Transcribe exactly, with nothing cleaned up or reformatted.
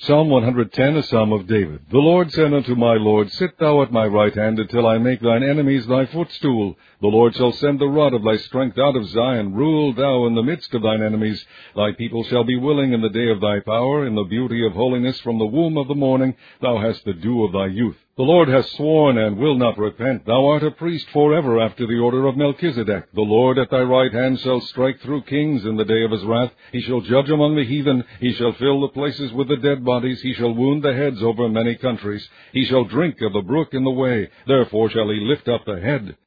Psalm one hundred ten, a psalm of David. The Lord said unto my Lord, Sit thou at my right hand, until I make thine enemies thy footstool. The Lord shall send the rod of thy strength out of Zion. Rule thou in the midst of thine enemies. Thy people shall be willing in the day of thy power. In the beauty of holiness from the womb of the morning thou hast the dew of thy youth. The Lord hath sworn and will not repent. Thou art a priest forever after the order of Melchizedek. The Lord at thy right hand shall strike through kings in the day of his wrath. He shall judge among the heathen. He shall fill the places with the dead bodies. He shall wound the heads over many countries. He shall drink of the brook in the way. Therefore shall he lift up the head.